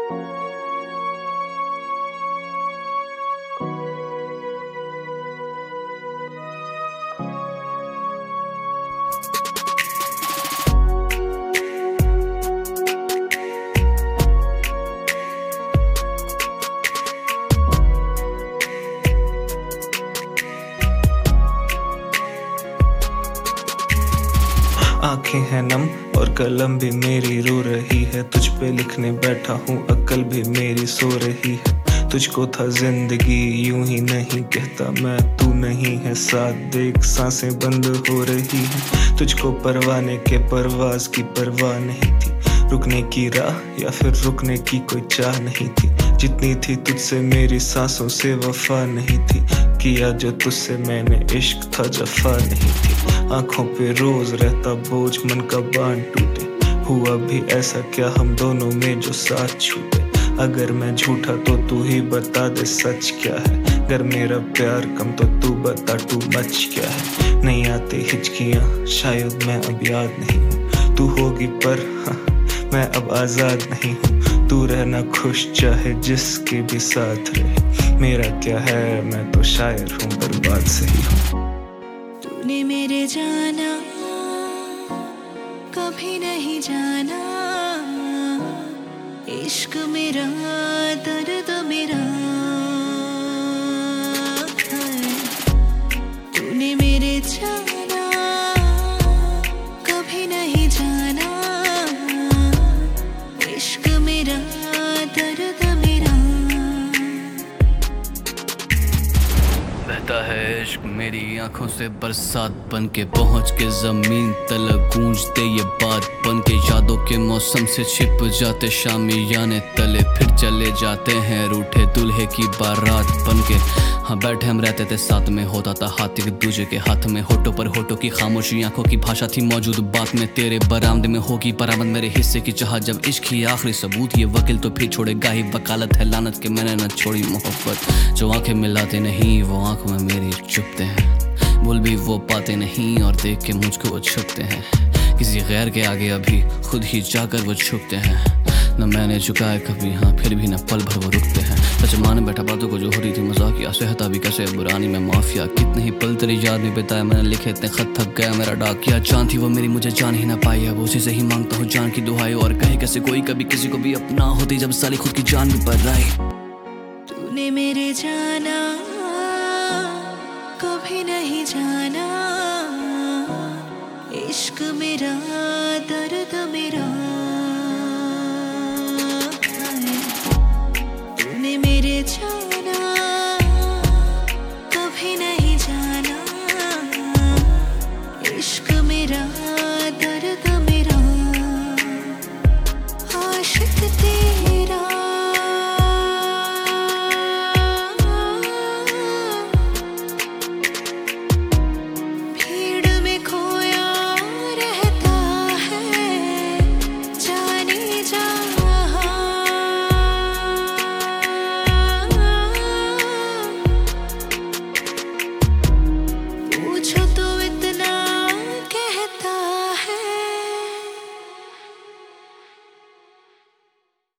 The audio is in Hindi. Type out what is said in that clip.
आंखें हैं नम और कलम भी मेरी रो रही है, तुझ पे लिखने बैठा हूँ अक्ल भी मेरी सो रही है। तुझको था जिंदगी यूं ही नहीं कहता मैं, तू नहीं है साथ देख सांसें बंद हो रही है। तुझको परवाने के परवाज की परवाह नहीं थी, रुकने की राह या फिर रुकने की कोई चाह नहीं थी। जितनी थी तुझसे मेरी सांसों से वफा नहीं थी, किया जो तुझसे मैंने इश्क था जफा नहीं थी। आंखों पे रोज रहता बोझ मन का बांध टूटे, हुआ भी ऐसा क्या हम दोनों में जो साथ छूटे। अगर मैं झूठा तो तू ही बता दे सच क्या है, अगर मेरा प्यार कम तो तू बता टू मच क्या है। नहीं आती हिचकियां शायद मैं अब याद नहीं हूँ, तू होगी पर हाँ, मैं अब आजाद नहीं हूँ। तू रहना खुश चाहे जिसके भी साथ रहे, मेरा क्या है मैं तो शायर हूँ बर्बाद सही हूँ। तूने मेरे जाना कभी नहीं जाना, इश्क मेरा दर्द मेरा तूने मेरे जाना कभी नहीं जाना, इश्क मेरा दर्द मेरा। बहता है इश्क मेरी आंखों से बरसात बन के, पहुंच के जमीन तलक गूंजते ये बात बन के। यादों के मौसम से छिप जाते शामियाने तले, फिर चले जाते हैं रूठे दूल्हे की बारात बन के। हाँ बैठे हम रहते थे साथ में, होता था हाथ एक दूजे के हाथ में, होठों पर होठों की खामोशी आंखों की भाषा थी मौजूद बात में। तेरे बरामदे में होगी बरामद मेरे हिस्से की चाह, जब इश्क ही आखिरी सबूत ये वकील तो फिर छोड़ेगा ही, वकालत है लानत के मैंने न छोड़ी मोहब्बत। जो आंखें मिलाते नहीं वो आंखों में मेरी चुपते हैं, भूल भी वो पाते नहीं और देख के मुझको वो छुपते हैं। किसी गैर के आगे अभी खुद ही जाकर वो छुपते हैं, न मैंने झुकाया कभी हाँ फिर भी न पल भर वो रुकते हैं। सच मान बैठा बातों को जो हो रही थी मजाकिया, सहता भी कैसे बुरानी में माफिया। कितने ही पल तेरी याद में बिताया मैंने, लिखे इतने खत थक गया मेरा डाकिया। जान थी वो मेरी मुझे जान ही ना पाई, अब उसी से ही मांगता हूँ जान की दुहाई। और कहे कैसे कोई कभी किसी को भी अपना होती, जब साली खुद की जान भी पर आई। तूने मेरे जाना कभी नहीं जाना, इश्क मेरा दर्द मेरा तूने मेरे जाना कभी नहीं जाना, इश्क मेरा